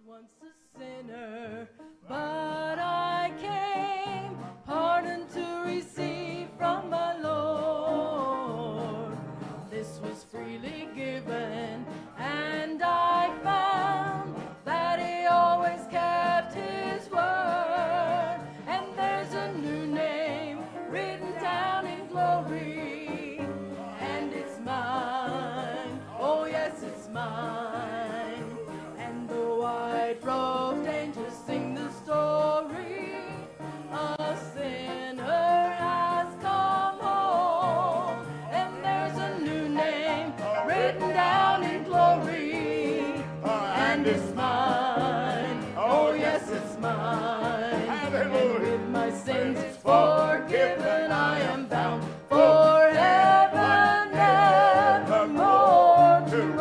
once a sinner, but I came pardon to receive from my Lord. This was freely given, and I found that He always kept His word. And there's a new name written down in glory, and it's mine. Oh yes, it's mine. And the white-robed angels sing the story. A sinner has come home, and there's a new name written down in glory, and it's mine. Oh yes, it's mine. And with my sins forgiven, I am bound for heaven, nevermore to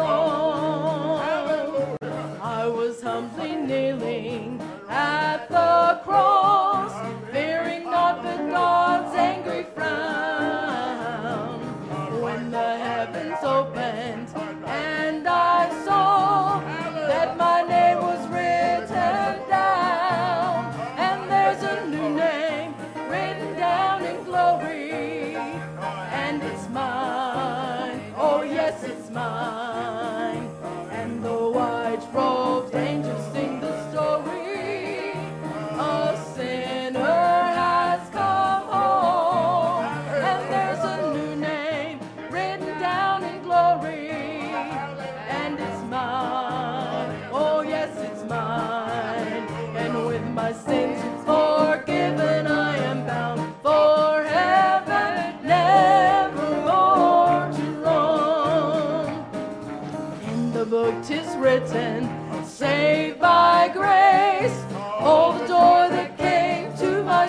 roam. I was humbly kneeling at the cross, fearing not the God's angry frown. When the heavens opened and I saw that my name was written down, and there's a new name written down in glory, and it's mine. Oh yes, it's mine. And the white-robed angels sing the story. A sinner has come home, and there's a new name written down in glory, and it's mine. Oh yes, it's mine. And with my sins forgiven, I am bound for heaven, nevermore to roam. In the book 'tis written, saved by grace, oh the joy that came to my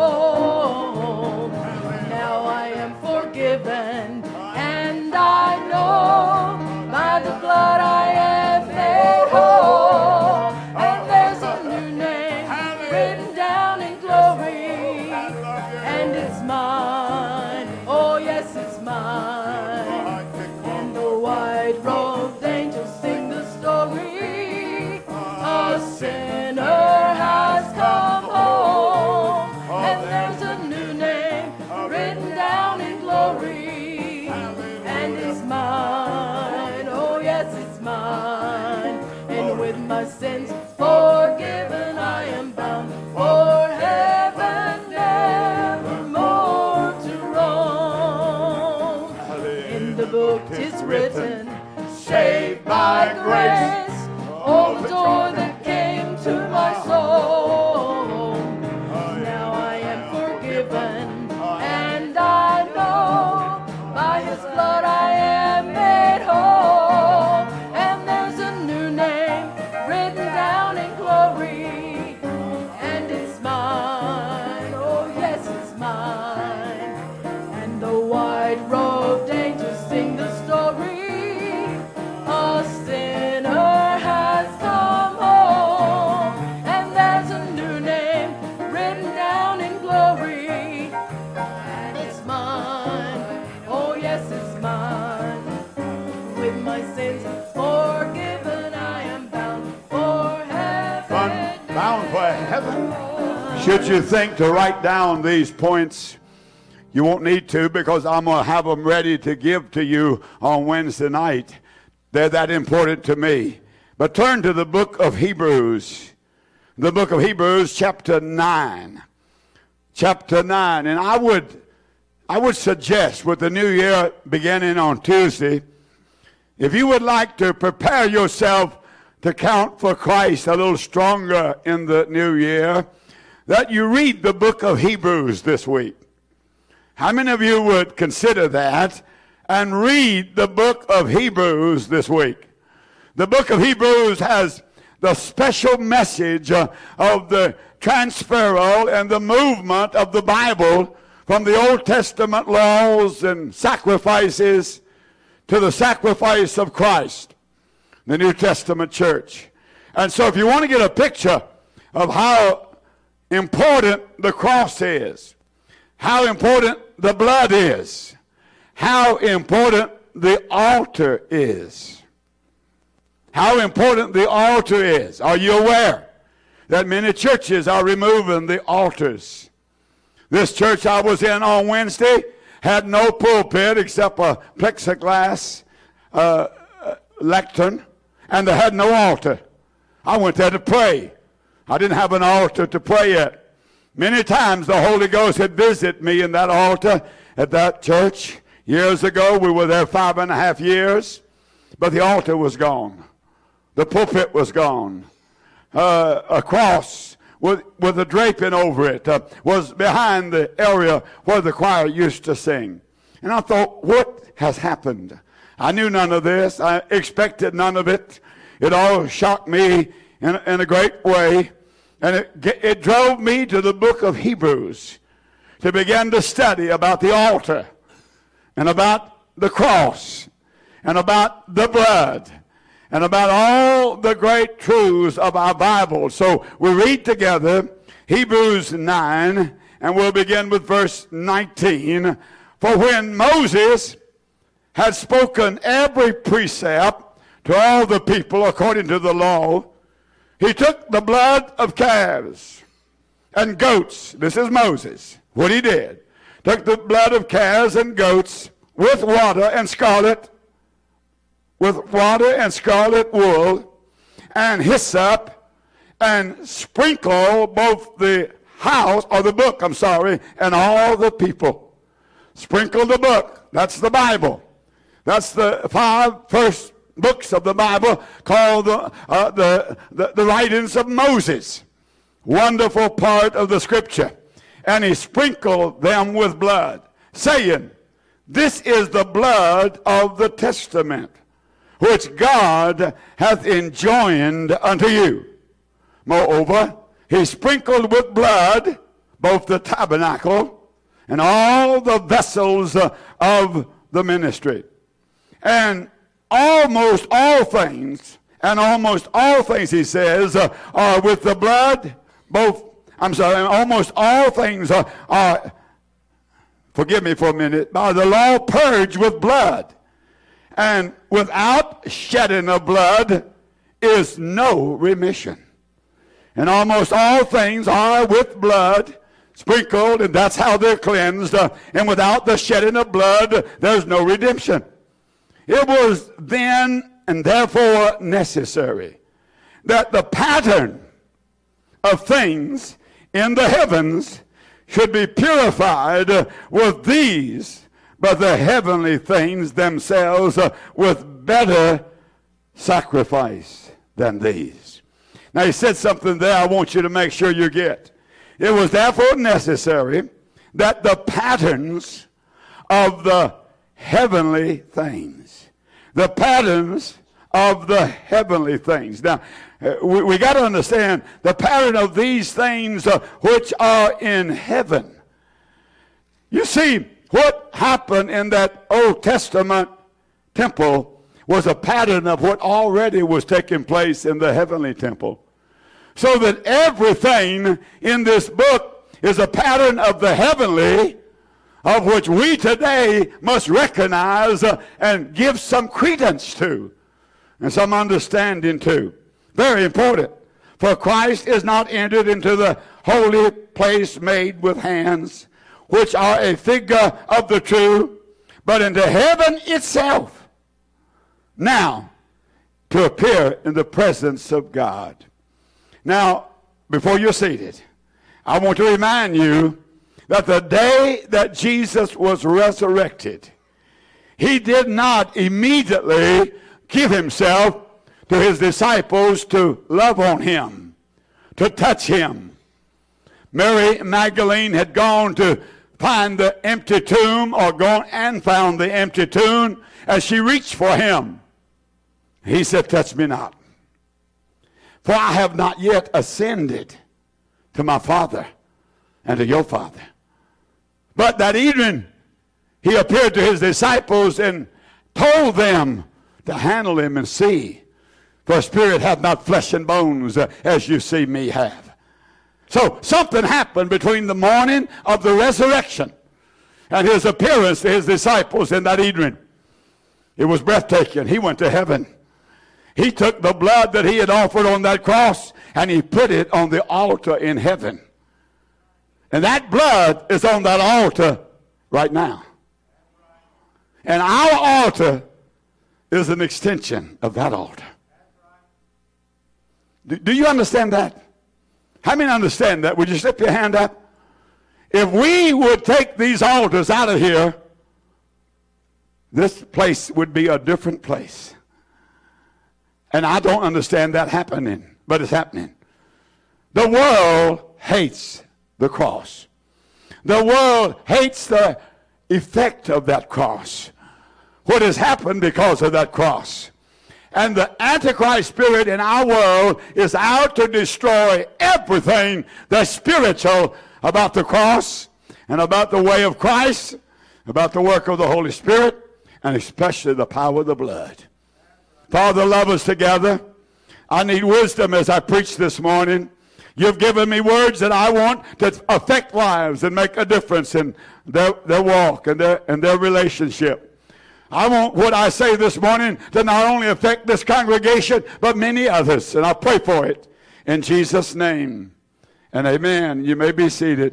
soul. Now I am forgiven, and I know by the blood I am made whole. And there's a new name written down in glory, and it's mine. Oh yes, it's mine. And the white-robed angels sing the story. A sinner has come home, and there's a new name written down in glory, and it's mine. Oh yes, it's mine. And with my sins forgiven, I am bound for heaven, nevermore to roam. In the book 'tis written, saved by grace, oh the joy that came to my soul. Now I am forgiven, and I know by His blood I am made whole. And there's a new name written down in glory, and it's mine. Oh yes, it's mine. And the white-robed angels sing the story. A sinner has come home, and there's a new name written down in glory, and it's mine. Oh yes, it's mine. With my sins forgiven, I am bound for heaven. Bound for heaven. Should you think to write down these points, you won't need to, because I'm going to have them ready to give to you on Wednesday night. They're that important to me. But turn to the book of Hebrews. The book of Hebrews, chapter 9. Chapter 9. And I would suggest, with the new year beginning on Tuesday, if you would like to prepare yourself to count for Christ a little stronger in the new year, that you read the book of Hebrews this week. How many of you would consider that and read the book of Hebrews this week? The book of Hebrews has the special message of the transferal and the movement of the Bible from the Old Testament laws and sacrifices to the sacrifice of Christ, the New Testament church. And so if you want to get a picture of how important the cross is, how important the blood is, how important the altar is, how important the altar is. Are you aware that many churches are removing the altars? This church I was in on Wednesday had no pulpit except a plexiglass lectern, and they had no altar. I went there to pray. I didn't have an altar to pray at. Many times the Holy Ghost had visited me in that altar at that church. Years ago, we were there 5.5 years, but the altar was gone. The pulpit was gone. A cross with a draping over it was behind the area where the choir used to sing. And I thought, what has happened? I knew none of this. I expected none of it. It all shocked me in a great way. And it drove me to the book of Hebrews to begin to study about the altar and about the cross and about the blood and about all the great truths of our Bible. So we read together Hebrews 9, and we'll begin with verse 19. For when Moses had spoken every precept to all the people according to the law, he took the blood of calves and goats. This is Moses, what he did. Took the blood of calves and goats with water and scarlet wool and hyssop, and sprinkle both the house, or the book, and all the people. Sprinkle the book. That's the Bible. That's the 5 first books of the Bible called the writings of Moses. Wonderful part of the scripture. And he sprinkled them with blood, saying, this is the blood of the testament, which God hath enjoined unto you. Moreover, he sprinkled with blood both the tabernacle and all the vessels of the ministry. And almost all things, he says, are with the blood, almost all things are, forgive me for a minute, by the law purged with blood. And without shedding of blood is no remission. And almost all things are with blood, sprinkled, and that's how they're cleansed. And without the shedding of blood, there's no redemption. It was then and therefore necessary that the pattern of things in the heavens should be purified with these, but the heavenly things themselves with better sacrifice than these. Now he said something there I want you to make sure you get. It was therefore necessary that the patterns of the heavenly things, the patterns of the heavenly things. Now, we got to understand the pattern of these things which are in heaven. You see, what happened in that Old Testament temple was a pattern of what already was taking place in the heavenly temple. So that everything in this book is a pattern of the heavenly, of which we today must recognize and give some credence to and some understanding to. Very important. For Christ is not entered into the holy place made with hands, which are a figure of the true, but into heaven itself, now to appear in the presence of God. Now, before you're seated, I want to remind you that the day that Jesus was resurrected, he did not immediately give himself to his disciples to love on him, to touch him. Mary Magdalene had gone to find the empty tomb, or gone and found the empty tomb. As she reached for him, he said, touch me not, for I have not yet ascended to my Father and to your Father. But that evening, he appeared to his disciples and told them to handle him and see. For spirit hath not flesh and bones as you see me have. So something happened between the morning of the resurrection and his appearance to his disciples in that evening. It was breathtaking. He went to heaven. He took the blood that he had offered on that cross and he put it on the altar in heaven. And that blood is on that altar right now. And our altar is an extension of that altar. Do you understand that? How many understand that? Would you slip your hand up? If we would take these altars out of here, this place would be a different place. And I don't understand that happening, but it's happening. The world hates the cross. The world hates the effect of that cross. What has happened because of that cross. And the Antichrist spirit in our world is out to destroy everything that's spiritual about the cross and about the way of Christ, about the work of the Holy Spirit, and especially the power of the blood. Father, love us together. I need wisdom as I preach this morning. You've given me words that I want to affect lives and make a difference in their walk and their relationship. I want what I say this morning to not only affect this congregation, but many others. And I pray for it in Jesus' name. And amen. You may be seated.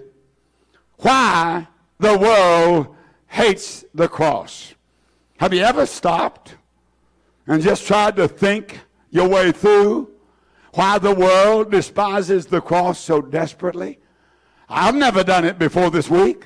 Why the world hates the cross. Have you ever stopped and just tried to think your way through why the world despises the cross so desperately? I've never done it before this week.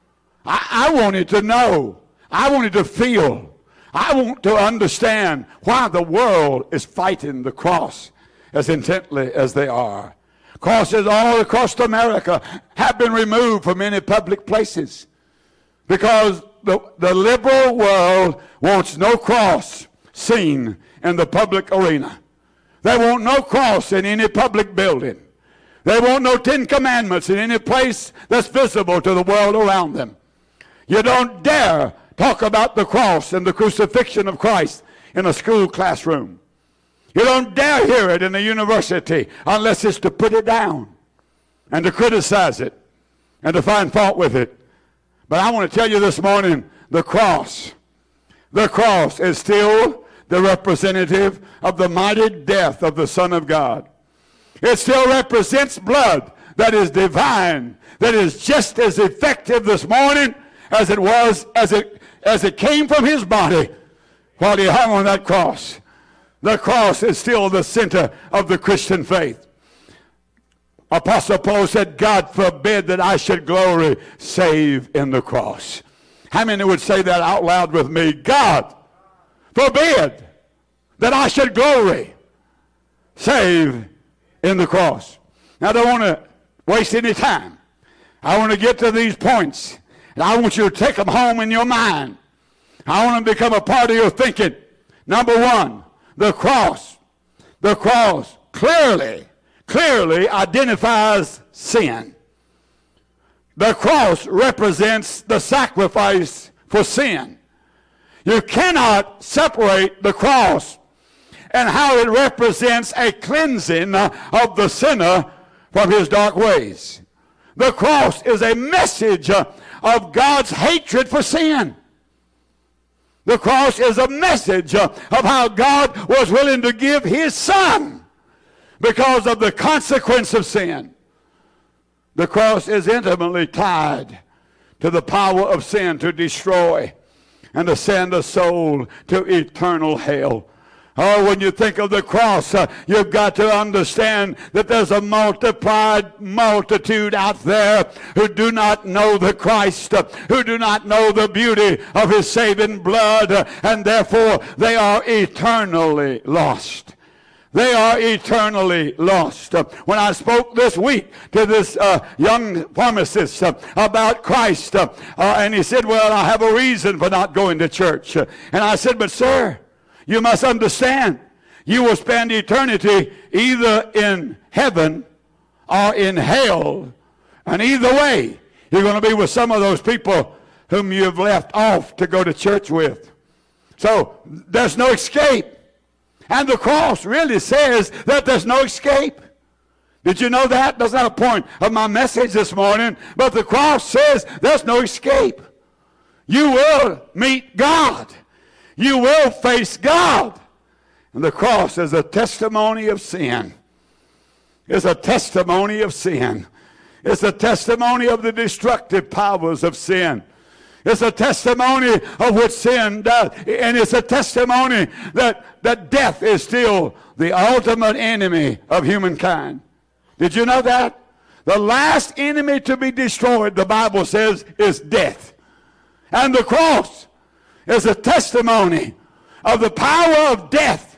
I wanted to know. I wanted to feel. I want to understand why the world is fighting the cross as intently as they are. Crosses all across America have been removed from many public places because the liberal world wants no cross seen in the public arena. They want no cross in any public building. They want no 10 Commandments in any place that's visible to the world around them. You don't dare talk about the cross and the crucifixion of Christ in a school classroom. You don't dare hear it in a university unless it's to put it down and to criticize it and to find fault with it. But I want to tell you this morning, the cross is still the representative of the mighty death of the Son of God. It still represents blood that is divine, that is just as effective this morning as it was as it came from his body while he hung on that cross. The cross is still the center of the Christian faith. Apostle Paul said, God forbid that I should glory save in the cross. How many would say that out loud with me? God forbid that I should glory save in the cross. Now I don't want to waste any time. I want to get to these points. And I want you to take them home in your mind. I want them to become a part of your thinking. Number one, the cross. The cross clearly identifies sin. The cross represents the sacrifice for sin. You cannot separate the cross and how it represents a cleansing of the sinner from his dark ways. The cross is a message of God's hatred for sin. The cross is a message of how God was willing to give his Son because of the consequence of sin. The cross is intimately tied to the power of sin to destroy and to send a soul to eternal hell. Oh, when you think of the cross, you've got to understand that there's a multiplied multitude out there who do not know the Christ, who do not know the beauty of his saving blood, and therefore they are eternally lost. They are eternally lost. When I spoke this week to this young pharmacist about Christ, and he said, well, I have a reason for not going to church. And I said, but sir, you must understand, you will spend eternity either in heaven or in hell. And either way, you're going to be with some of those people whom you've left off to go to church with. So there's no escape. And the cross really says that there's no escape. Did you know that? That's not a point of my message this morning. But the cross says there's no escape. You will meet God. You will face God. And the cross is a testimony of sin. It's a testimony of sin. It's a testimony of the destructive powers of sin. It's a testimony of what sin does. And it's a testimony that death is still the ultimate enemy of humankind. Did you know that? The last enemy to be destroyed, the Bible says, is death. And the cross is a testimony of the power of death.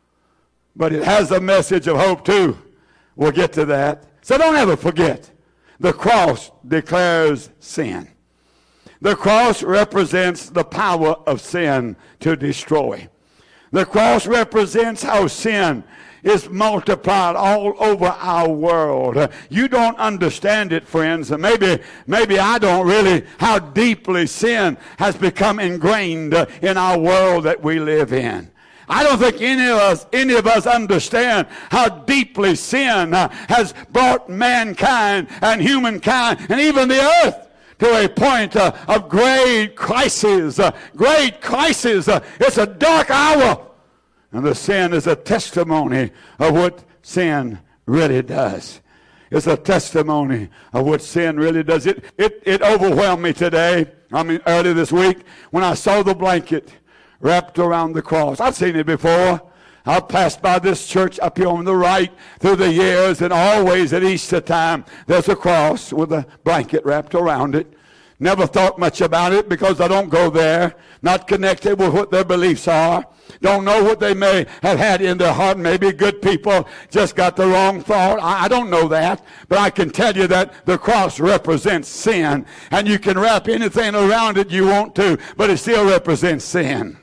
But it has a message of hope too. We'll get to that. So don't ever forget, the cross declares sin. The cross represents the power of sin to destroy. The cross represents how sin is multiplied all over our world. You don't understand it, friends. Maybe I don't really, how deeply sin has become ingrained in our world that we live in. I don't think any of us understand how deeply sin has brought mankind and humankind and even the earth to a point of great crisis. Great crisis. It's a dark hour. And the sin is a testimony of what sin really does. It's a testimony of what sin really does. It overwhelmed me today, early this week, when I saw the blanket wrapped around the cross. I've seen it before. I've passed by this church up here on the right through the years, and always at Easter time, there's a cross with a blanket wrapped around it. Never thought much about it because I don't go there. Not connected with what their beliefs are. Don't know what they may have had in their heart. Maybe good people just got the wrong thought. I don't know that. But I can tell you that the cross represents sin. And you can wrap anything around it you want to, but it still represents sin.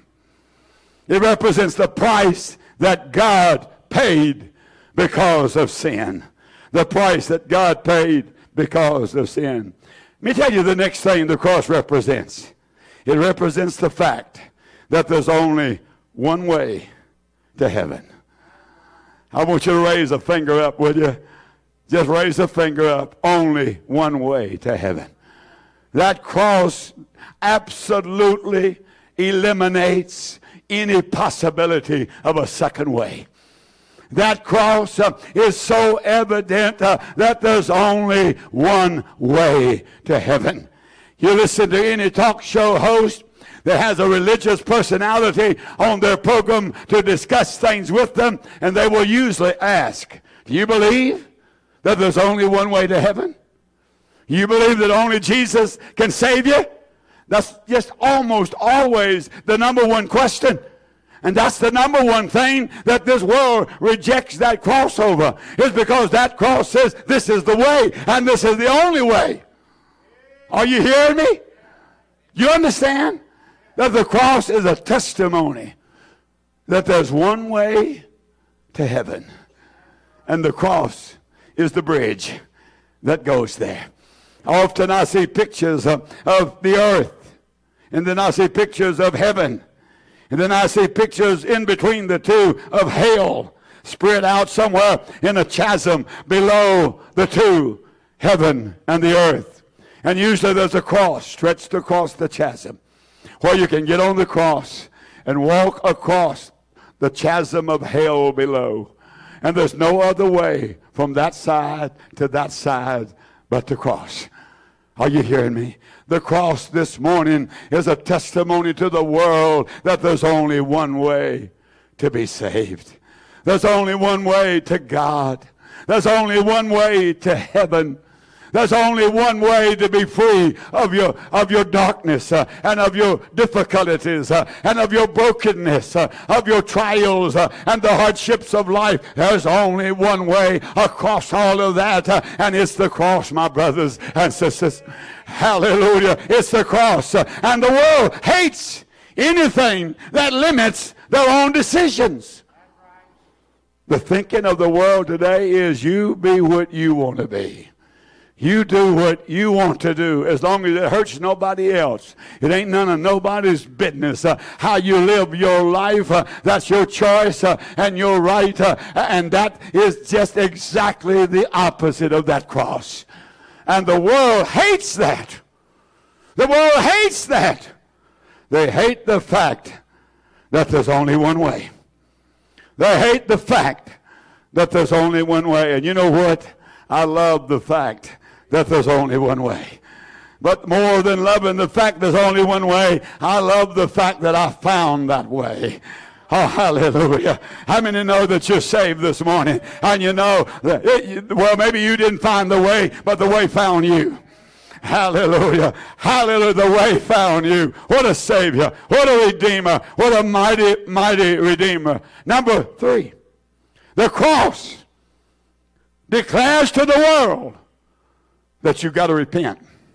It represents the price that God paid because of sin. The price that God paid because of sin. Let me tell you the next thing the cross represents. It represents the fact that there's only one way to heaven. I want you to raise a finger up, will you? Just raise a finger up. Only one way to heaven. That cross absolutely eliminates any possibility of a second way. That cross is so evident that there's only one way to heaven. You listen to any talk show host that has a religious personality on their program to discuss things with them, and they will usually ask, do you believe that there's only one way to heaven? You believe that only Jesus can save you? That's just almost always the number one question. And that's the number one thing that this world rejects that cross over, is because that cross says this is the way and this is the only way. Are you hearing me? You understand that the cross is a testimony that there's one way to heaven. And the cross is the bridge that goes there. Often I see pictures of the earth, and then I see pictures of heaven. And then I see pictures in between the two of hell, spread out somewhere in a chasm below the two, heaven and the earth. And usually there's a cross stretched across the chasm where you can get on the cross and walk across the chasm of hell below. And there's no other way from that side to that side but the cross. Are you hearing me? The cross this morning is a testimony to the world that there's only one way to be saved. There's only one way to God. There's only one way to heaven. There's only one way to be free of your darkness and of your difficulties and of your brokenness, of your trials and the hardships of life. There's only one way across all of that, and it's the cross, my brothers and sisters. Hallelujah. It's the cross. And the world hates anything that limits their own decisions. The thinking of the world today is you be what you want to be. You do what you want to do as long as it hurts nobody else. It ain't none of nobody's business. How you live your life, that's your choice and your right. And that is just exactly the opposite of that cross. And the world hates that. The world hates that. They hate the fact that there's only one way. They hate the fact that there's only one way. And you know what? I love the fact that there's only one way. But more than loving the fact there's only one way, I love the fact that I found that way. Oh, hallelujah. How many know that you're saved this morning? And you know, well, maybe you didn't find the way, but the way found you. Hallelujah. Hallelujah. The way found you. What a Savior. What a Redeemer. What a mighty, mighty Redeemer. Number 3. The cross declares to the world that you've got to repent.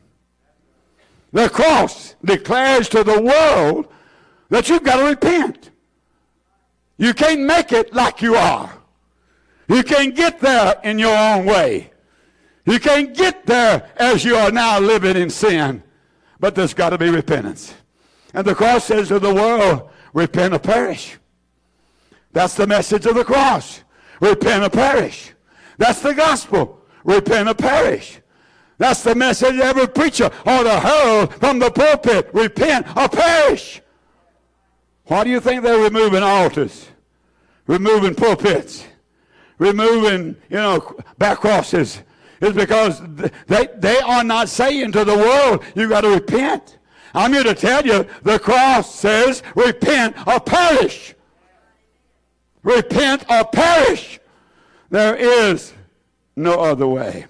The cross declares to the world that you've got to repent. You can't make it like you are. You can't get there in your own way. You can't get there as you are now living in sin. But there's got to be repentance. And the cross says to the world, repent or perish. That's the message of the cross. Repent or perish. That's the gospel. Repent or perish. That's the message every preacher ought to hurl from the pulpit. Repent or perish. Why do you think they're removing altars? Removing pulpits? Removing, back crosses? It's because they are not saying to the world, you got to repent. I'm here to tell you, the cross says, repent or perish. Repent or perish. There is no other way.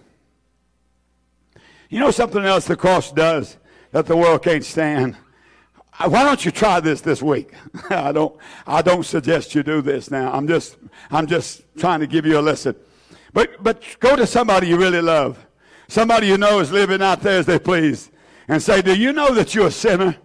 You know something else the cross does that the world can't stand? Why don't you try this week? I don't suggest you do this now. I'm just trying to give you a lesson. But go to somebody you really love, somebody you know is living out there as they please, and say, do you know that you're a sinner?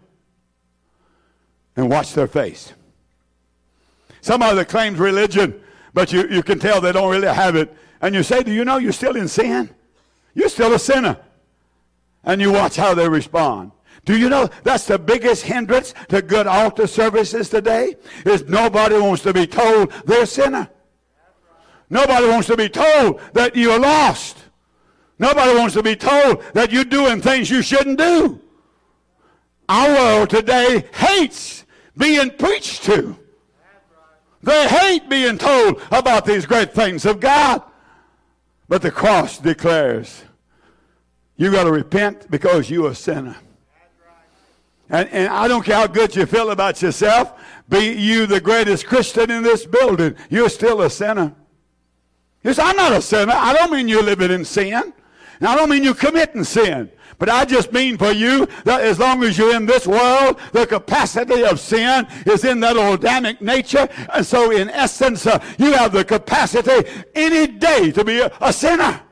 And watch their face. Somebody that claims religion, but you can tell they don't really have it. And you say, do you know you're still in sin? You're still a sinner. And you watch how they respond. Do you know that's the biggest hindrance to good altar services today? Is nobody wants to be told they're a sinner. Nobody wants to be told that you're lost. Nobody wants to be told that you're doing things you shouldn't do. Our world today hates being preached to. They hate being told about these great things of God. But the cross declares you got to repent because you're a sinner. And I don't care how good you feel about yourself. Be you the greatest Christian in this building, you're still a sinner. You say, I'm not a sinner. I don't mean you're living in sin. And I don't mean you're committing sin. But I just mean for you that as long as you're in this world, the capacity of sin is in that Adamic nature. And so in essence, you have the capacity any day to be a sinner.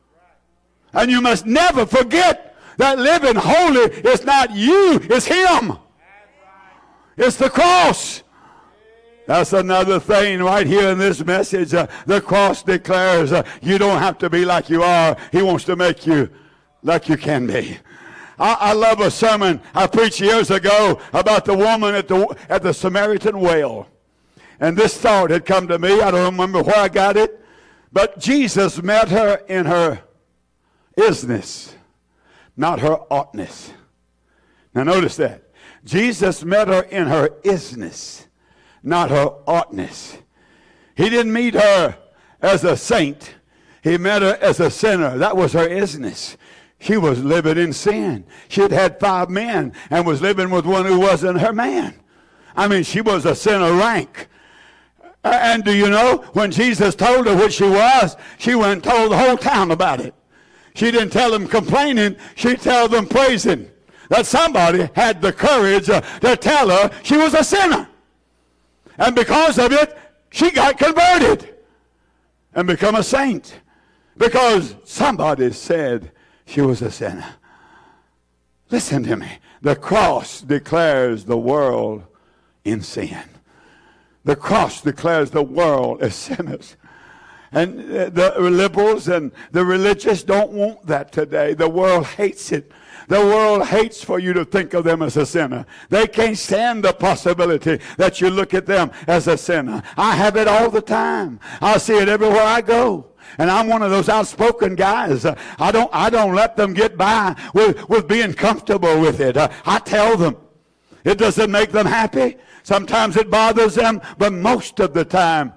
And you must never forget that living holy is not you, it's Him. It's the cross. That's another thing right here in this message. The cross declares you don't have to be like you are. He wants to make you like you can be. I love a sermon I preached years ago about the woman at the Samaritan well. And this thought had come to me. I don't remember where I got it. But Jesus met her in her isness, not her oughtness. Now notice that. Jesus met her in her isness, not her oughtness. He didn't meet her as a saint. He met her as a sinner. That was her isness. She was living in sin. She had had 5 men and was living with one who wasn't her man. I mean, she was a sinner rank. And do you know, when Jesus told her what she was, she went and told the whole town about it. She didn't tell them complaining. She told them praising. That somebody had the courage to tell her she was a sinner. And because of it, she got converted and become a saint. Because somebody said she was a sinner. Listen to me. The cross declares the world in sin. The cross declares the world as sinners. And the liberals and the religious don't want that today. The world hates it. The world hates for you to think of them as a sinner. They can't stand the possibility that you look at them as a sinner. I have it all the time. I see it everywhere I go. And I'm one of those outspoken guys. I don't let them get by with being comfortable with it. I tell them. It doesn't make them happy. Sometimes it bothers them. But most of the time,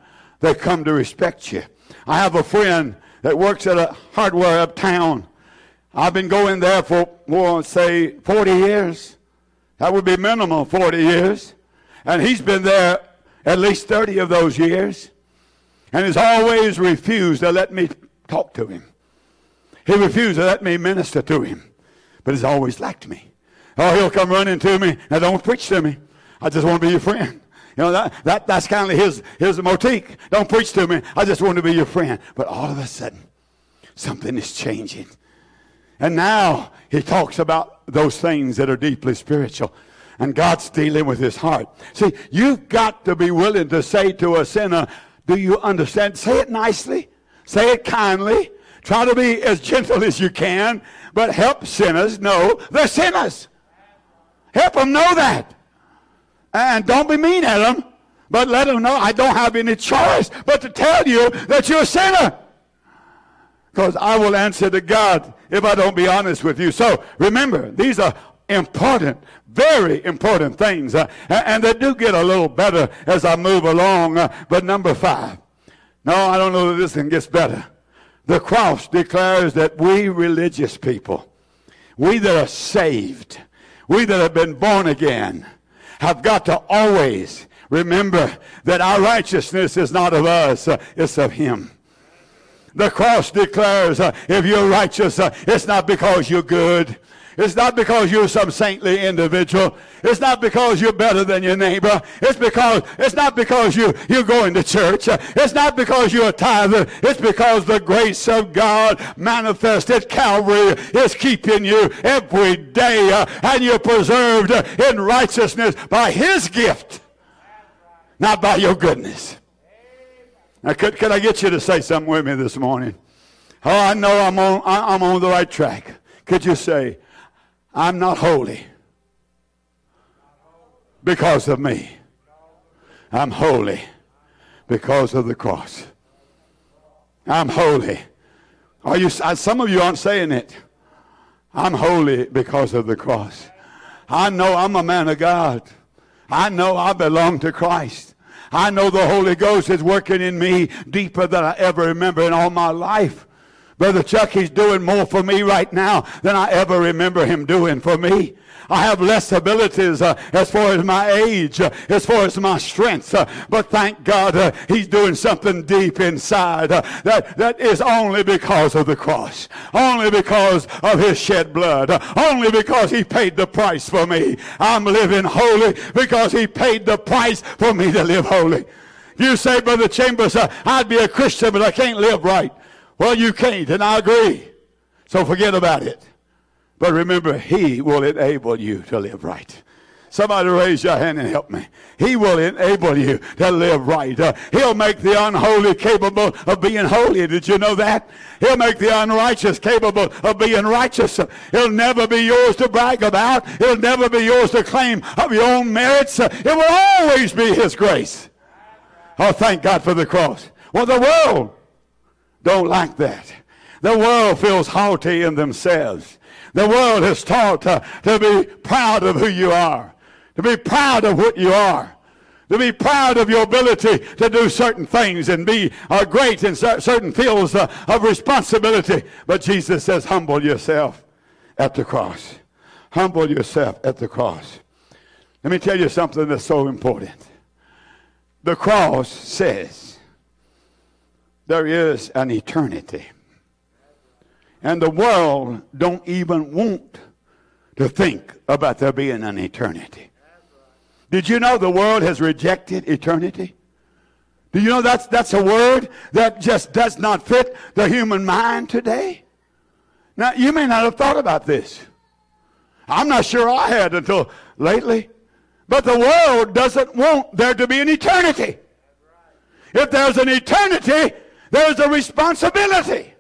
They come to respect you. I have a friend that works at a hardware uptown. I've been going there for, well, say, 40 years. That would be minimum 40 years. And he's been there at least 30 of those years. And has always refused to let me talk to him. He refused to let me minister to him. But he's always liked me. Oh, he'll come running to me. Now, don't preach to me. I just want to be your friend. You know, that's kind of his motif. Don't preach to me. I just want to be your friend. But all of a sudden, something is changing. And now he talks about those things that are deeply spiritual. And God's dealing with his heart. See, you've got to be willing to say to a sinner, do you understand? Say it nicely. Say it kindly. Try to be as gentle as you can. But help sinners know they're sinners. Help them know that. And don't be mean at them, but let them know I don't have any choice but to tell you that you're a sinner. Because I will answer to God if I don't be honest with you. So remember, these are important, very important things. And they do get a little better as I move along. But number 5. No, I don't know that this one gets better. The cross declares that we religious people, we that are saved, we that have been born again, have got to always remember that our righteousness is not of us, it's of him. The cross declares if you're righteous, it's not because you're good. It's not because you're some saintly individual. It's not because you're better than your neighbor. It's not because you're going to church. It's not because you're a tither. It's because the grace of God manifested Calvary is keeping you every day, and you're preserved in righteousness by his gift, not by your goodness. Now, could I get you to say something with me this morning? Oh, I know I'm on the right track. Could you say, I'm not holy because of me. I'm holy because of the cross. I'm holy. Some of you aren't saying it. I'm holy because of the cross. I know I'm a man of God. I know I belong to Christ. I know the Holy Ghost is working in me deeper than I ever remember in all my life. Brother Chuck, he's doing more for me right now than I ever remember him doing for me. I have less abilities as far as my age, as far as my strength. But thank God he's doing something deep inside that is only because of the cross. Only because of his shed blood. Only because he paid the price for me. I'm living holy because he paid the price for me to live holy. You say, Brother Chambers, I'd be a Christian, but I can't live right. Well, you can't, and I agree. So forget about it. But remember, he will enable you to live right. Somebody raise your hand and help me. He will enable you to live right. He'll make the unholy capable of being holy. Did you know that? He'll make the unrighteous capable of being righteous. He'll never be yours to brag about. He'll never be yours to claim of your own merits. It will always be his grace. Oh, thank God for the cross. Well, the world don't like that. The world feels haughty in themselves. The world is taught to be proud of who you are, to be proud of what you are, to be proud of your ability to do certain things and be great in certain fields of responsibility. But Jesus says, humble yourself at the cross. Humble yourself at the cross. Let me tell you something that's so important. The cross says, there is an eternity. And the world don't even want to think about there being an eternity. Did you know the world has rejected eternity? Do you know that's a word that just does not fit the human mind today? Now, you may not have thought about this. I'm not sure I had until lately. But the world doesn't want there to be an eternity. If there's an eternity, there's a responsibility.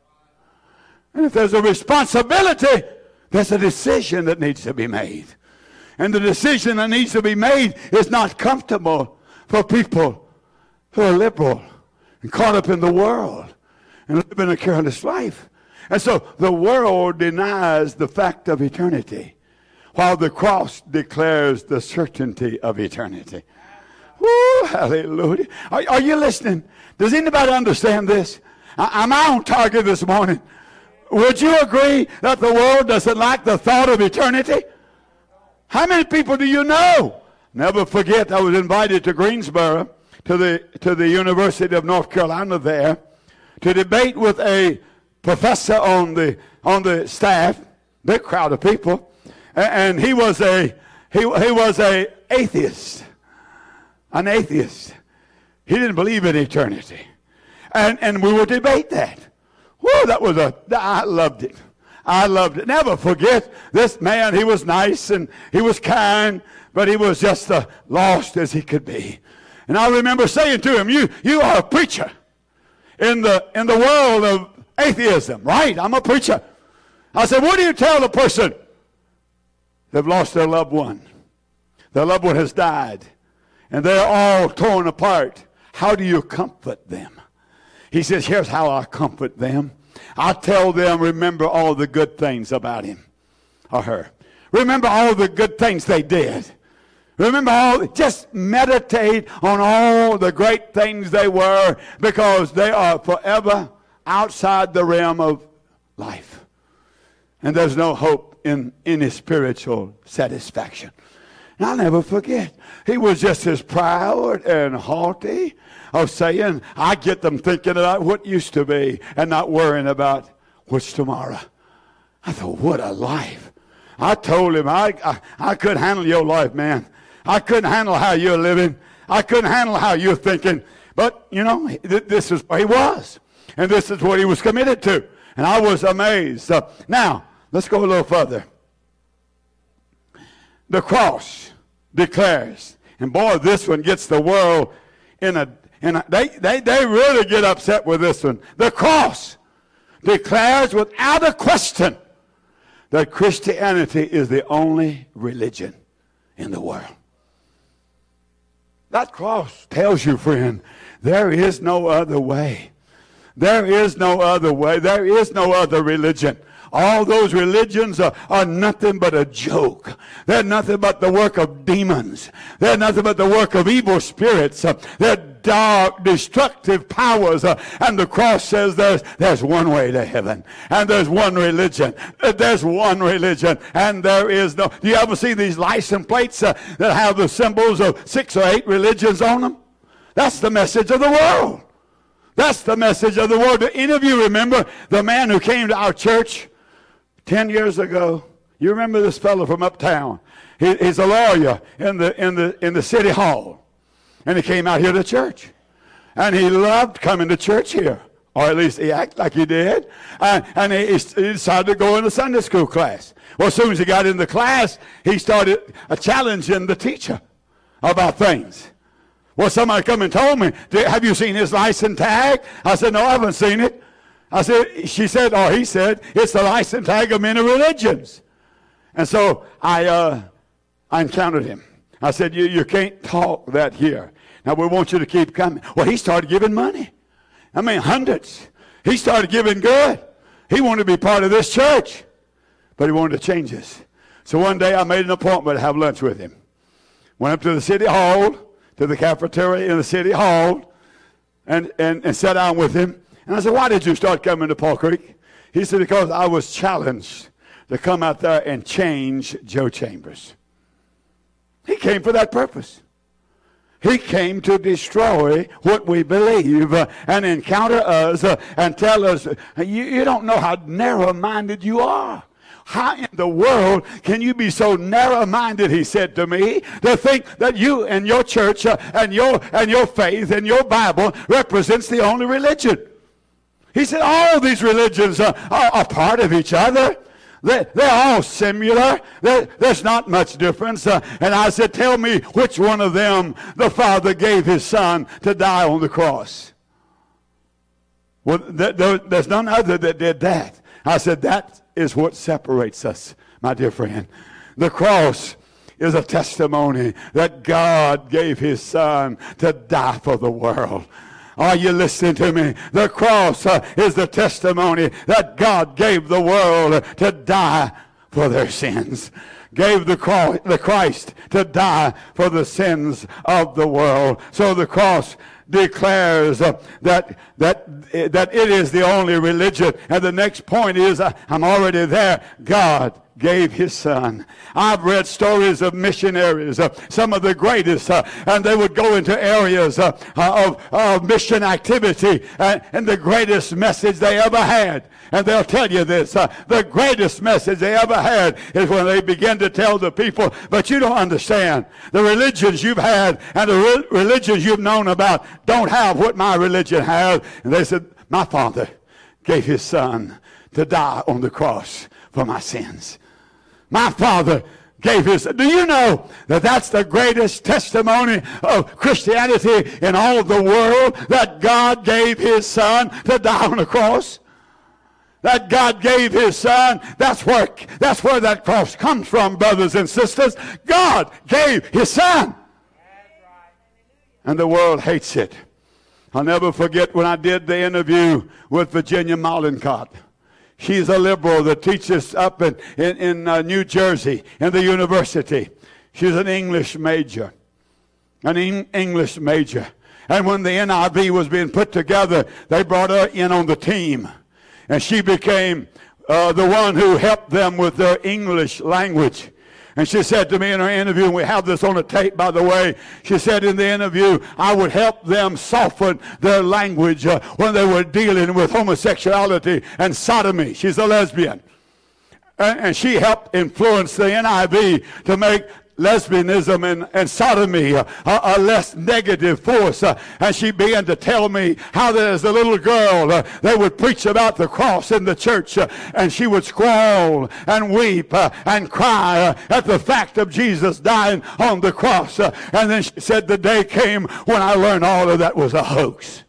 And if there's a responsibility, there's a decision that needs to be made. And the decision that needs to be made is not comfortable for people who are liberal and caught up in the world and living a careless life. And so the world denies the fact of eternity, while the cross declares the certainty of eternity. Woo, hallelujah. Are you listening? Does anybody understand this? Am I on target this morning? Would you agree that the world doesn't like the thought of eternity? How many people do you know? Never forget, I was invited to Greensboro, to the University of North Carolina there, to debate with a professor on the staff, big crowd of people, and he was a atheist, an atheist. He didn't believe in eternity, and we would debate that. Whoa, I loved it. I loved it. Never forget this man. He was nice and he was kind, but he was just as lost as he could be. And I remember saying to him, "You are a preacher in the world of atheism, right? I'm a preacher." I said, "What do you tell the person? They've lost their loved one. Their loved one has died, and they're all torn apart. How do you comfort them?" He says, "Here's how I comfort them. I tell them, remember all the good things about him or her. Remember all the good things they did. Just meditate on all the great things they were, because they are forever outside the realm of life. And there's no hope in any spiritual satisfaction." And I'll never forget, he was just as proud and haughty of saying, I get them thinking about what used to be and not worrying about what's tomorrow. I thought, what a life. I told him, I couldn't handle your life, man. I couldn't handle how you're living. I couldn't handle how you're thinking. But, this is where he was. And this is what he was committed to. And I was amazed. Now, let's go a little further. The cross declares, and boy, this one gets the world they really get upset with this one. The cross declares without a question that Christianity is the only religion in the world. That cross tells you, friend, there is no other way. There is no other way. There is no other religion. All those religions are nothing but a joke. They're nothing but the work of demons. They're nothing but the work of evil spirits. They're dark, destructive powers. And the cross says there's one way to heaven. And there's one religion. There's one religion. And there is no... Do you ever see these license plates that have the symbols of 6 or 8 religions on them? That's the message of the world. That's the message of the world. Do any of you remember the man who came to our church 10 years ago? You remember this fellow from uptown? He's a lawyer in the city hall. And he came out here to church. And he loved coming to church here. Or at least he acted like he did. And he decided to go into Sunday school class. Well, as soon as he got into class, he started challenging the teacher about things. Well, somebody come and told me, have you seen his license tag? I said, no, I haven't seen it. He said, it's the license tag of many religions. And so I encountered him. I said, you can't talk that here. Now, we want you to keep coming. Well, he started giving money. I mean, hundreds. He started giving good. He wanted to be part of this church. But he wanted to change this. So one day I made an appointment to have lunch with him. Went up to the city hall, to the cafeteria in the city hall, and sat down with him. And I said, why did you start coming to Paul Creek? He said, because I was challenged to come out there and change Joe Chambers. He came for that purpose. He came to destroy what we believe and encounter us and tell us, you don't know how narrow-minded you are. How in the world can you be so narrow-minded, he said to me, to think that you and your church and your faith and your Bible represents the only religion? He said all these religions are part of each other. They're all similar. There's not much difference. And I said, tell me which one of them the Father gave his Son to die on the cross. Well, there's none other that did that. I said, that is what separates us, my dear friend. The cross is a testimony that God gave his Son to die for the world. Are you listening to me? The cross is the testimony that God gave the world to die for their sins. Gave the Christ to die for the sins of the world. So the cross declares that it is the only religion. And the next point is, I'm already there, God gave his son. I've read stories of missionaries, some of the greatest, and they would go into areas of mission activity, and the greatest message they ever had. And they'll tell you this, the greatest message they ever had is when they begin to tell the people, but you don't understand. The religions you've had and the religions you've known about don't have what my religion has. And they said, my Father gave his son to die on the cross for my sins. My Father gave his. Do you know that that's the greatest testimony of Christianity in all of the world? That God gave his son to die on the cross? That God gave his son. That's where that cross comes from, brothers and sisters. God gave his son. And the world hates it. I'll never forget when I did the interview with Virginia Mollenkott. She's a liberal that teaches up in New Jersey in the university. She's an English major. English major. And when the NIV was being put together, they brought her in on the team. And she became the one who helped them with their English language. And she said to me in her interview, and we have this on a tape, by the way, she said in the interview, I would help them soften their language when they were dealing with homosexuality and sodomy. She's a lesbian. And she helped influence the NIV to make lesbianism and sodomy a less negative force. And she began to tell me how that as a little girl they would preach about the cross in the church, and she would squall and weep and cry at the fact of Jesus dying on the cross. And then she said the day came when I learned all of that was a hoax.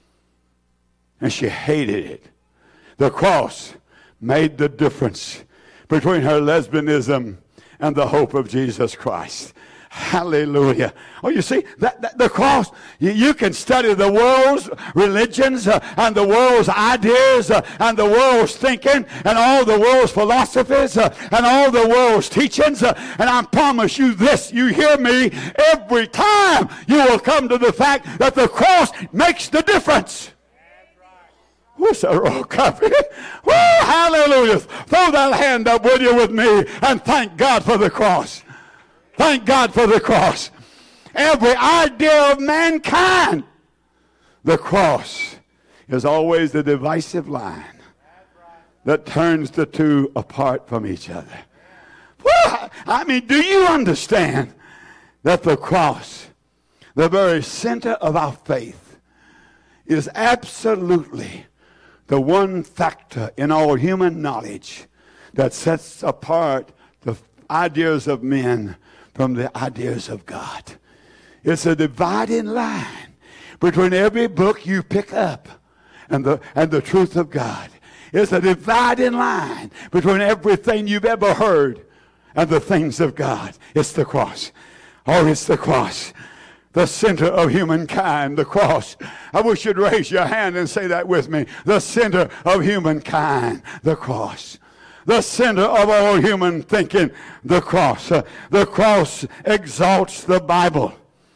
And she hated it. The cross made the difference between her lesbianism and the hope of Jesus Christ. Hallelujah. Oh, you see, that the cross, you can study the world's religions and the world's ideas and the world's thinking and all the world's philosophies and all the world's teachings. And I promise you this, you hear me, every time you will come to the fact that the cross makes the difference. What's that roll coffee? Woo, hallelujah. Throw that hand up, will you, with me, and thank God for the cross. Thank God for the cross. Every idea of mankind, the cross is always the divisive line that turns the two apart from each other. Woo, I mean, do you understand that the cross, the very center of our faith, is absolutely the one factor in all human knowledge that sets apart the ideas of men from the ideas of God. It's a dividing line between every book you pick up and the truth of God. It's a dividing line between everything you've ever heard and the things of God. It's the cross. Oh, it's the cross. The center of humankind, the cross. I wish you'd raise your hand and say that with me. The center of humankind, the cross. The center of all human thinking, the cross. The cross exalts the Bible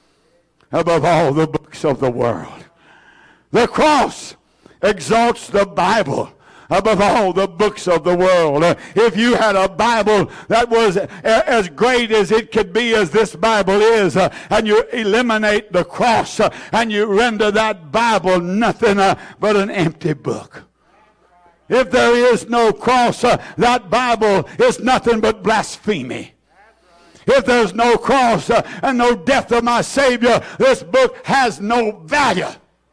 above all the books of the world. The cross exalts the Bible above all the books of the world. If you had a Bible that was as great as it could be as this Bible is, and you eliminate the cross, and you render that Bible nothing but an empty book. If there is no cross, that Bible is nothing but blasphemy. If there's no cross and no death of my Savior, this book has no value.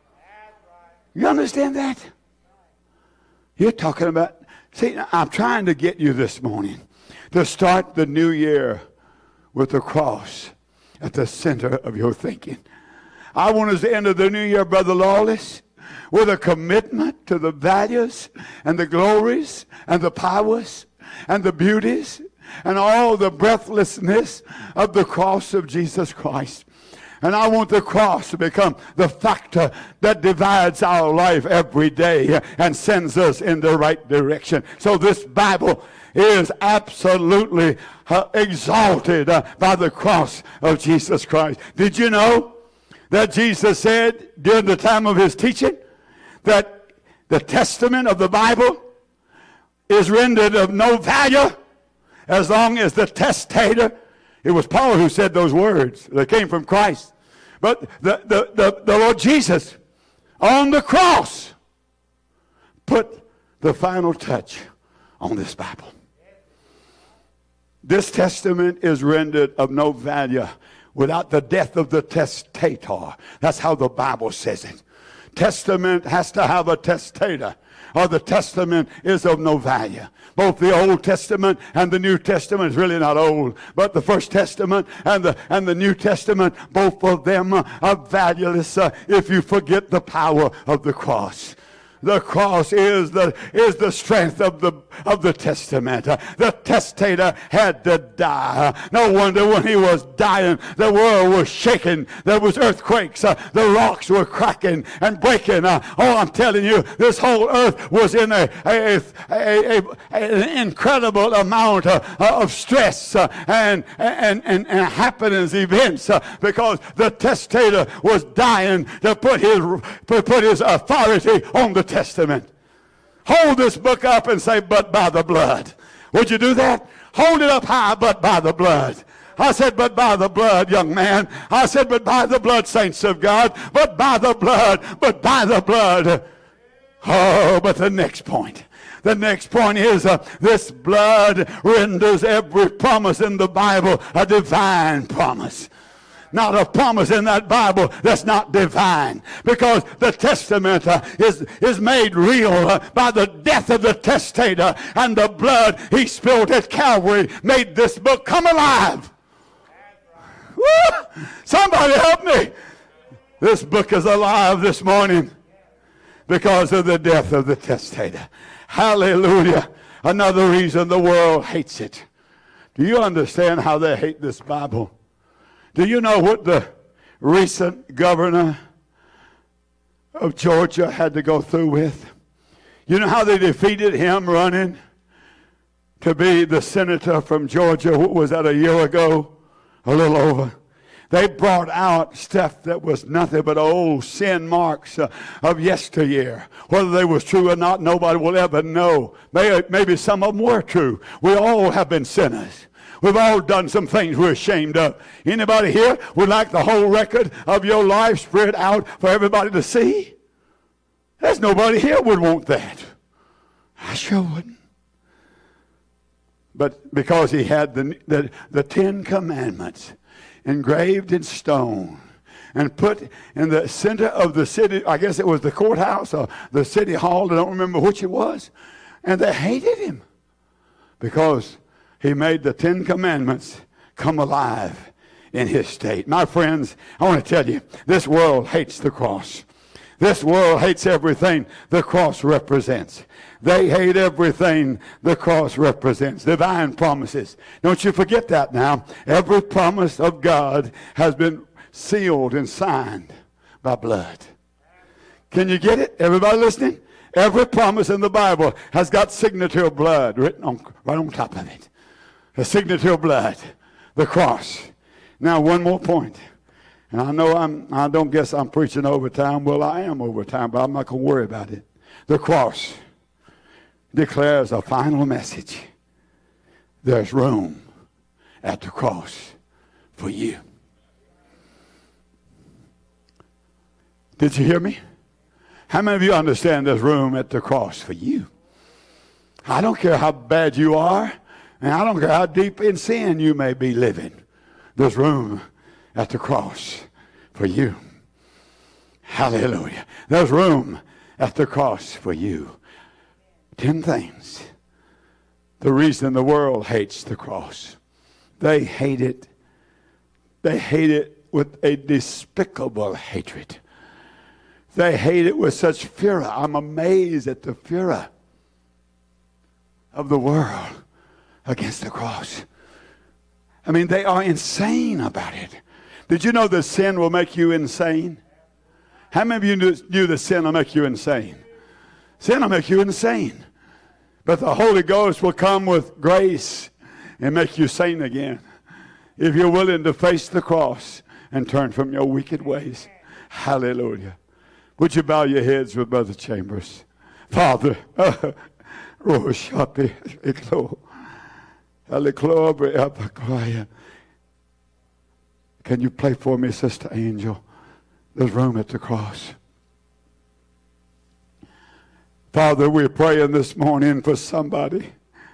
You understand that? You're talking about, see, I'm trying to get you this morning to start the new year with the cross at the center of your thinking. I want us to enter the new year, Brother Lawless, with a commitment to the values and the glories and the powers and the beauties and all the breathlessness of the cross of Jesus Christ. And I want the cross to become the factor that divides our life every day and sends us in the right direction. So this Bible is absolutely exalted by the cross of Jesus Christ. Did you know that Jesus said during the time of his teaching that the testament of the Bible is rendered of no value as long as the testator? It was Paul who said those words. They came from Christ. But the Lord Jesus on the cross put the final touch on this Bible. This testament is rendered of no value without the death of the testator. That's how the Bible says it. Testament has to have a testator, or the testament is of no value. Both the Old Testament and the New Testament is really not old, but the First Testament and the New Testament, both of them are valueless if you forget the power of the cross. The cross is the strength of the testament. The testator had to die. No wonder when he was dying, the world was shaking. There was earthquakes. The rocks were cracking and breaking. I'm telling you, this whole earth was in an incredible amount of stress and happenings, events, because the testator was dying to put his authority on the Testament. Hold this book up and say, but by the blood. Would you do that? Hold it up high, but by the blood. I said, but by the blood, young man. I said, but by the blood, saints of God. But by the blood, but by the blood. Oh, but the next point. The next point is this blood renders every promise in the Bible a divine promise. Not a promise in that Bible that's not divine, because the testament is made real by the death of the testator, and the blood he spilled at Calvary made this book come alive. Woo! Somebody help me. This book is alive this morning because of the death of the testator. Hallelujah. Another reason the world hates it. Do you understand how they hate this Bible? Do you know what the recent governor of Georgia had to go through with? You know how they defeated him running to be the senator from Georgia? What was that, a year ago? A little over. They brought out stuff that was nothing but old sin marks of yesteryear. Whether they was true or not, nobody will ever know. Maybe some of them were true. We all have been sinners. We've all done some things we're ashamed of. Anybody here would like the whole record of your life spread out for everybody to see? There's nobody here would want that. I sure wouldn't. But because he had the Ten Commandments engraved in stone and put in the center of the city, I guess it was the courthouse or the city hall, I don't remember which it was, and they hated him because he made the Ten Commandments come alive in his state. My friends, I want to tell you, this world hates the cross. This world hates everything the cross represents. They hate everything the cross represents. Divine promises. Don't you forget that now. Every promise of God has been sealed and signed by blood. Can you get it? Everybody listening? Every promise in the Bible has got signature of blood written right on top of it. The signature of blood, the cross. Now, one more point. And I know I don't guess I'm preaching overtime. Well, I am overtime, but I'm not going to worry about it. The cross declares a final message. There's room at the cross for you. Did you hear me? How many of you understand there's room at the cross for you? I don't care how bad you are. And I don't care how deep in sin you may be living. There's room at the cross for you. Hallelujah. There's room at the cross for you. 10 things. The reason the world hates the cross. They hate it. They hate it with a despicable hatred. They hate it with such fury. I'm amazed at the fury of the world against the cross. I mean, they are insane about it. Did you know that sin will make you insane? How many of you knew that sin will make you insane? Sin will make you insane. But the Holy Ghost will come with grace and make you sane again if you're willing to face the cross and turn from your wicked ways. Hallelujah. Would you bow your heads with Brother Chambers? Father, can you play for me, Sister Angel? There's room at the cross. Father, we're praying this morning for somebody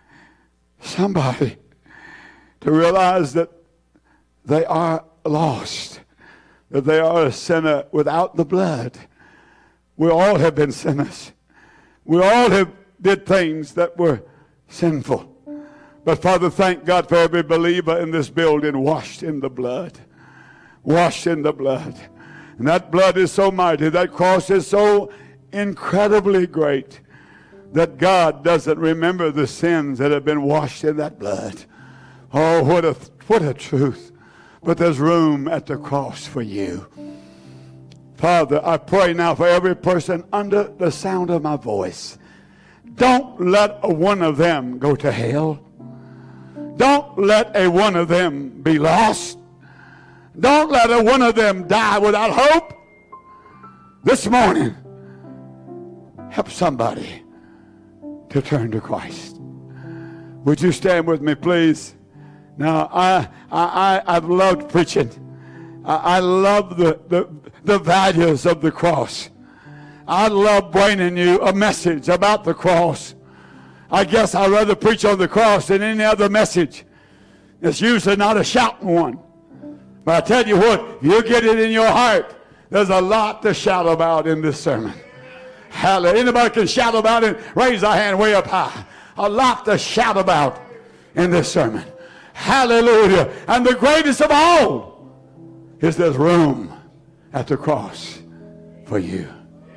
to realize that they are lost, that they are a sinner without the blood. We all have been sinners. We all have did things that were sinful. But Father, thank God for every believer in this building washed in the blood. Washed in the blood. And that blood is so mighty. That cross is so incredibly great that God doesn't remember the sins that have been washed in that blood. Oh, what a truth. But there's room at the cross for you. Father, I pray now for every person under the sound of my voice. Don't let a one of them go to hell. Don't let a one of them be lost. Don't let a one of them die without hope. This morning, help somebody to turn to Christ. Would you stand with me, please? Now, I've loved preaching. I love the values of the cross. I love bringing you a message about the cross. I guess I'd rather preach on the cross than any other message. It's usually not a shouting one. But I tell you what, if you get it in your heart, there's a lot to shout about in this sermon. Hallelujah. Anybody can shout about it, raise their hand way up high. A lot to shout about in this sermon. Hallelujah. And the greatest of all is there's room at the cross for you.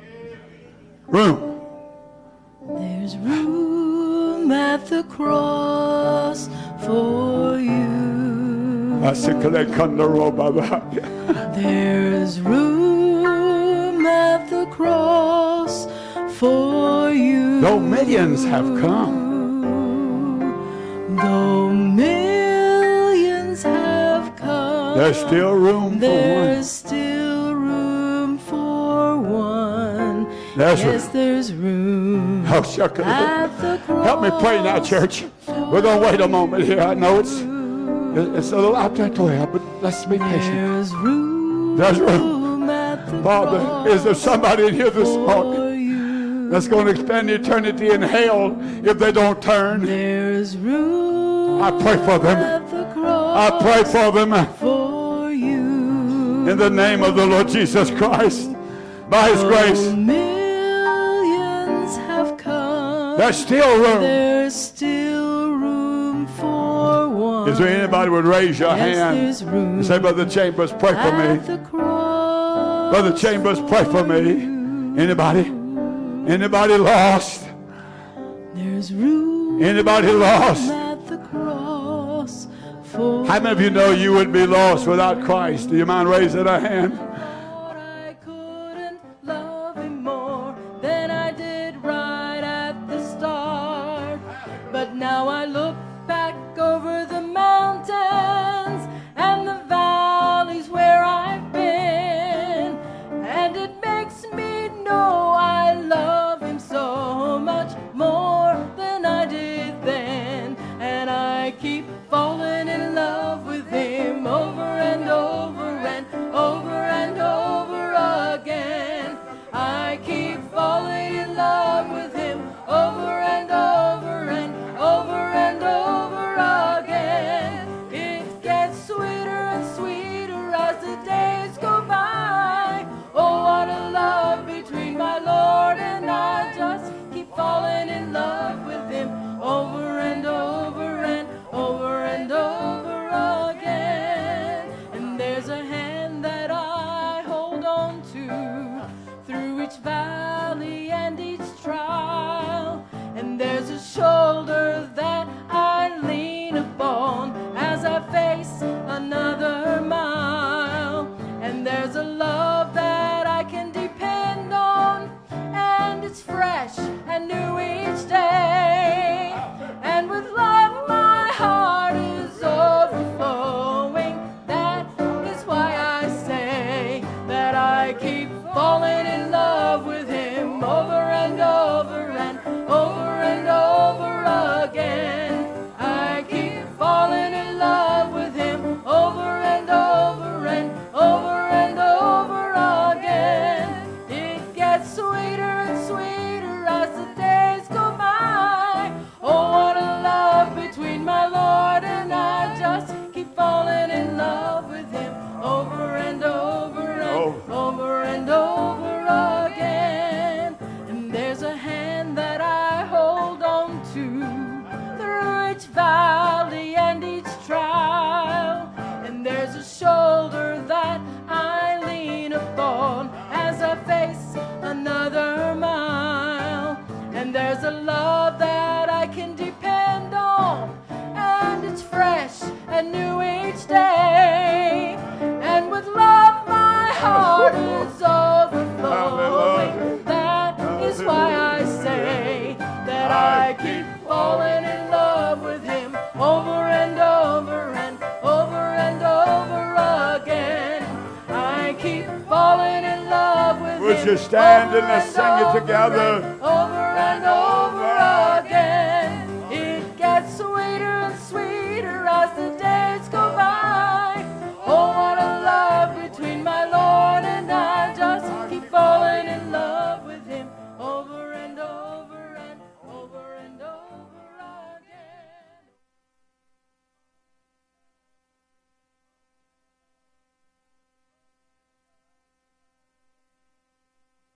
Room. There's room at the cross for you. There's room at the cross for you. Though millions have come. Though millions have come. There's still room for one. There's still room for one. There's room at the cross. Help me pray now, church. We're going to wait a moment here. I know it's a little out there, but let's be patient. There's room. Father, is there somebody in here this morning that's going to spend eternity in hell if they don't turn? There's room. I pray for them. I pray for them. For you. In the name of the Lord Jesus Christ, by His grace. Millions have come. There's still room. There's still room for one. Is there anybody who would raise your hand and say, Brother Chambers, pray for me? Brother Chambers, pray for me. Anybody? Anybody lost? There's room. Anybody lost? At the cross for how many of you know you would be lost without Christ? Do you mind raising a hand? I couldn't love Him more than I did right at the start. But now I look back over the mountains and the valleys where I've been, and it makes me know I love Him so much more than I did then, and I keep falling in love with Him over and over and over and over again. I keep falling in love with Him over and over and over and over again. It gets sweeter and sweeter as the days go by. Oh, what a love between my Lord and I. Just keep falling in love with Him over and over and over and over again. And there's a hand that I hold on to through each valley and each trial, and there's a shoulder that I lean upon as I face another mile. And there's a love that I can depend on, and it's fresh and new each day. And with love my heart is overflowing. That is why I say that I keep falling in love with him over and over and over and over again. I keep falling in love with him. Would you stand and let's sing it together? Over and over.